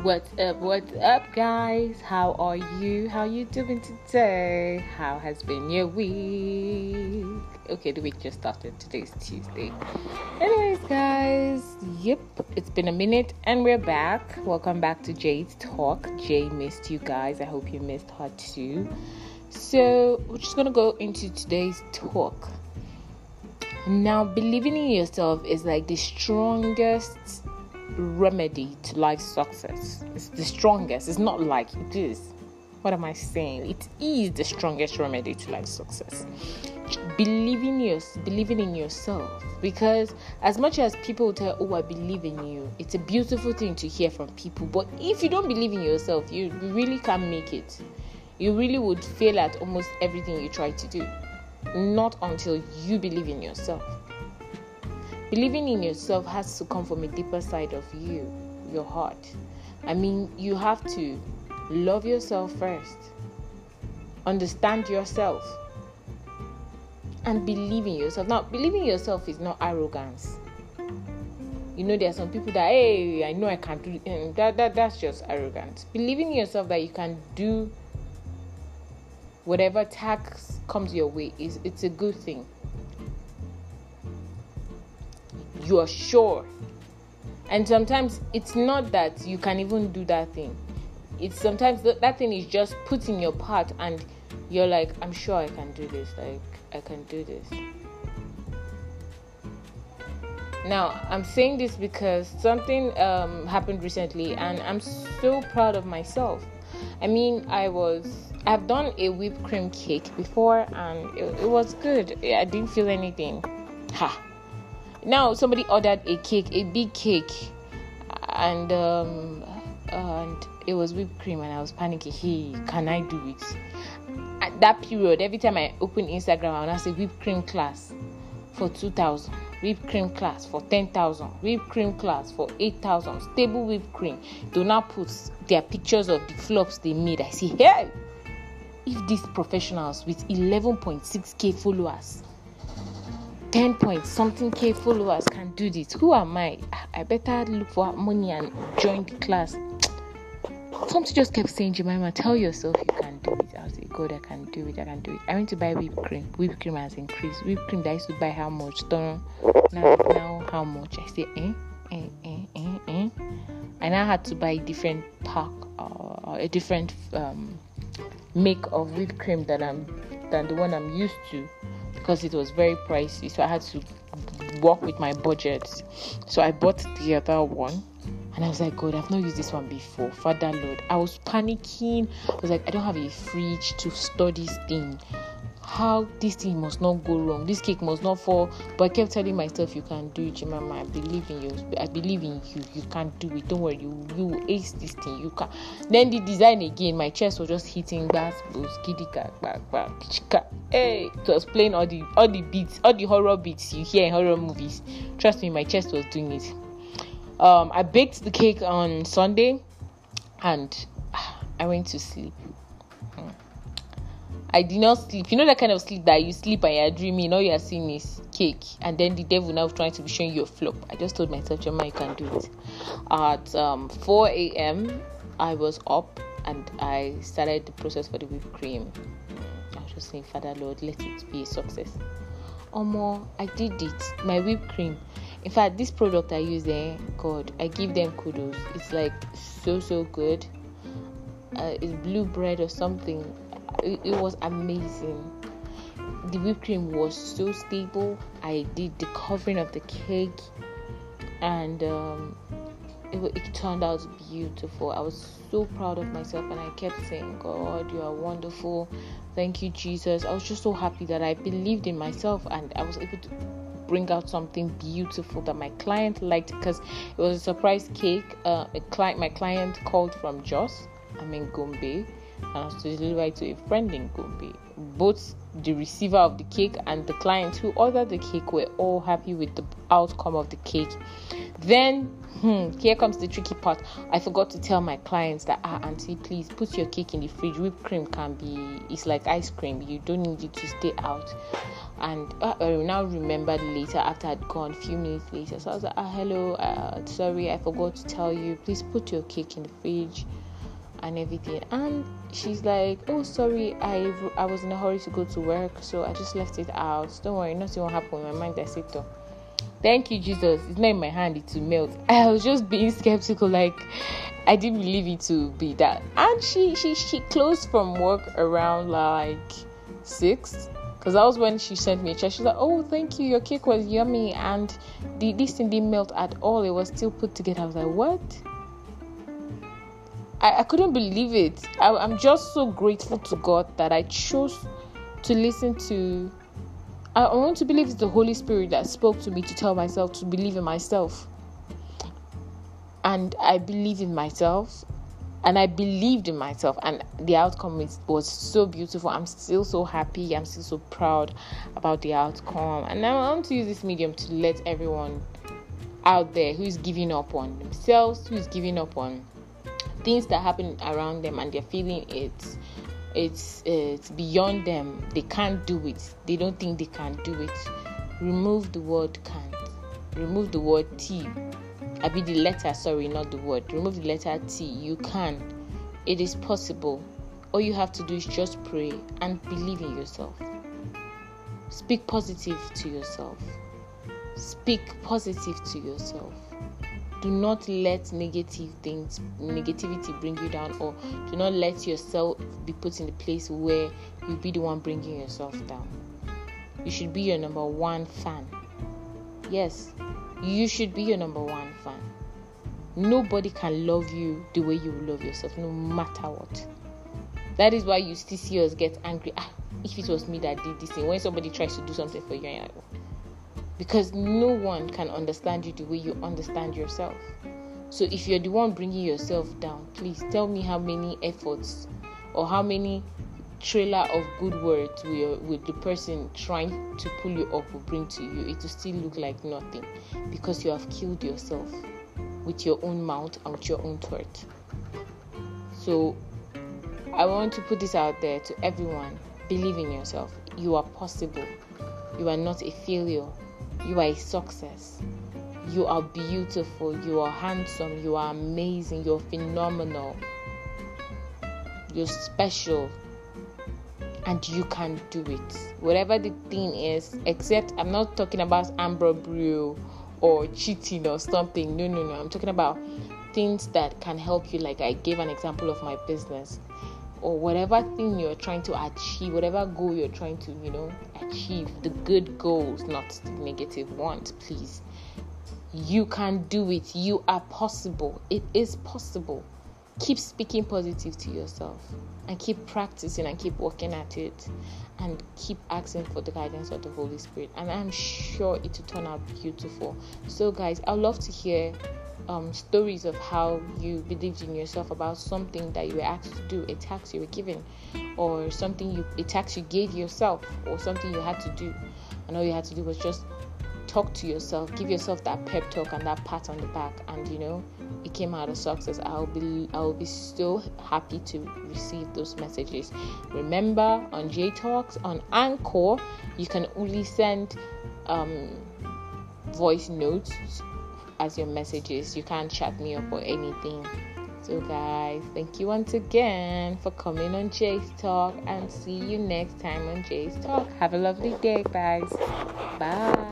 What's up, guys? How are you? How you doing today? How has been your week? Okay, the week just started. Today's Tuesday. Anyways, guys, it's been a minute and we're back. Welcome back to Jade's Talk. Jay missed you guys. I hope you missed her too. So, we're just going to go into today's talk. Now, believing in yourself is like the strongest remedy to life success. It's the strongest. It's not like it is. What am I saying? It is the strongest remedy to life success. Believing in yourself. Because as much as people tell, I believe in you, it's a beautiful thing to hear from people. But if you don't believe in yourself, you really can't make it. You really would fail at almost everything you try to do. Not until you believe in yourself. Believing in yourself has to come from a deeper side of you, your heart. I mean, you have to love yourself first, understand yourself, and believe in yourself. Now, believing in yourself is not arrogance. You know, there are some people that, I know I can't do it. That's just arrogance. Believing in yourself that you can do whatever task comes your way it's a good thing. You are sure. And sometimes it's not that you can even do that thing. It's sometimes that thing is just put in your part and you're like, I'm sure I can do this. Like, I can do this. Now, I'm saying this because something happened recently and I'm so proud of myself. I mean, I've done a whipped cream cake before and it was good. I didn't feel anything. Now somebody ordered a cake, a big cake, and it was whipped cream, and I was panicking. Hey, can I do it? At that period, every time I open Instagram, I would say whipped cream class for 2,000, whipped cream class for 10,000, whipped cream class for 8,000, stable whipped cream. Do not put their pictures of the flops they made. I say, hey, if these professionals with 11.6k followers, 10-point-something-k followers can do this, who am I? I better look for money and join the class. Something just kept saying, Jemima, tell yourself you can do it. I was like, God, I can do it. I went to buy whipped cream. Whipped cream has increased. Whipped cream that I used to buy how much? Now how much? I say, I now had to buy a different pack or a different make of whipped cream than the one I'm used to, because it was very pricey, so I had to work with my budget. So I bought the other one and I was like, God, I've not used this one before. Father Lord, I was panicking. I was like, I don't have a fridge to store this thing. How this thing must not go wrong, this cake must not fall. But I kept telling myself, you can do it, Jemima. I believe in you. You can do it. Don't worry, you will ace this thing. You can. Then the design again, my chest was just hitting bass, kidika, back. Hey, it was playing all the beats, all the horror beats you hear in horror movies. Trust me, my chest was doing it. I baked the cake on Sunday and I went to sleep. I did not sleep. You know that kind of sleep that you sleep and you're dreaming, all you're seeing is cake, and then the devil now trying to be showing you a flop. I just told myself, Gemma, you can do it. At 4 a.m. I was up and I started the process for the whipped cream. I was just saying, Father Lord, let it be a success. I did it. My whipped cream. In fact, this product I use there, God, I give them kudos. It's like so good. It's blue bread or something. It was amazing. The whipped cream was so stable. I did the covering of the cake and it turned out beautiful. I was so proud of myself and I kept saying, God, you are wonderful. Thank you, Jesus. I was just so happy that I believed in myself and I was able to bring out something beautiful that my client liked, because it was a surprise cake. My client called from Jos. I'm in Gombe. And I was to deliver it to a friend in Gombe. Both the receiver of the cake and the client who ordered the cake were all happy with the outcome of the cake. Then, here comes the tricky part. I forgot to tell my clients that, auntie, please put your cake in the fridge. Whipped cream it's like ice cream. You don't need it to stay out. And I now remembered later, after I'd gone, a few minutes later. So I was like, hello, sorry, I forgot to tell you. Please put your cake in the fridge and everything. And she's like, oh, sorry, I was in a hurry to go to work, so I just left it out. Don't worry, nothing will happen. In my mind, I said, oh, thank you, Jesus. It's not in my hand, it will melt. I was just being skeptical, like, I didn't believe it to be that. And she closed from work around like 6. Because that was when she sent me a check. She's like, oh, thank you. Your cake was yummy. And this thing didn't melt at all. It was still put together. I was like, what? I couldn't believe it. I'm just so grateful to God that I chose to listen to. I want to believe it's the Holy Spirit that spoke to me to tell myself to believe in myself. And I believe in myself. And I believed in myself, and the outcome was so beautiful. I'm still so happy. I'm still so proud about the outcome. And now I want to use this medium to let everyone out there who's giving up on themselves, who's giving up on things that happen around them, and they're feeling it's beyond them. They can't do it. They don't think they can do it. Remove the word can't. Remove the word T. The letter, sorry, not the word. Remove the letter T. You can. It is possible. All you have to do is just pray and believe in yourself. Speak positive to yourself. Speak positive to yourself. Do not let negativity bring you down, or do not let yourself be put in a place where you'll be the one bringing yourself down. You should be your number one fan. Yes. You should be your number one fan. Nobody can love you the way you love yourself, no matter what. That is why you still see us get angry. If it was me that did this thing, when somebody tries to do something for you, you're like, because no one can understand you the way you understand yourself. So if you're the one bringing yourself down, please tell me how many efforts or how many trailer of good words with the person trying to pull you up will bring to you. It will still look like nothing, because you have killed yourself with your own mouth and with your own thought. So I want to put this out there to everyone. Believe in yourself. You are possible. You are not a failure. You are a success. You are beautiful. You are handsome. You are amazing. You're phenomenal. You're special. And you can do it. Whatever the thing is, except I'm not talking about Amber Brew or cheating or something. No. I'm talking about things that can help you. Like I gave an example of my business, or whatever thing you're trying to achieve, whatever goal you're trying to, achieve, the good goals, not the negative ones, please. You can do it. You are possible. It is possible. Keep speaking positive to yourself, and keep practicing and keep working at it, and keep asking for the guidance of the Holy Spirit, and I'm sure it will turn out beautiful. So guys, I'd love to hear stories of how you believed in yourself about something that you were asked to do, a task you were given, or a task you gave yourself, or something you had to do, and all you had to do was just talk to yourself, give yourself that pep talk and that pat on the back, and it came out a success. I'll be so happy to receive those messages. Remember, on J Talks on Anchor, you can only send voice notes as your messages. You can't chat me up or anything. So guys, thank you once again for coming on Jay's Talk, and see you next time on Jay's Talk. Have a lovely day, guys. Bye.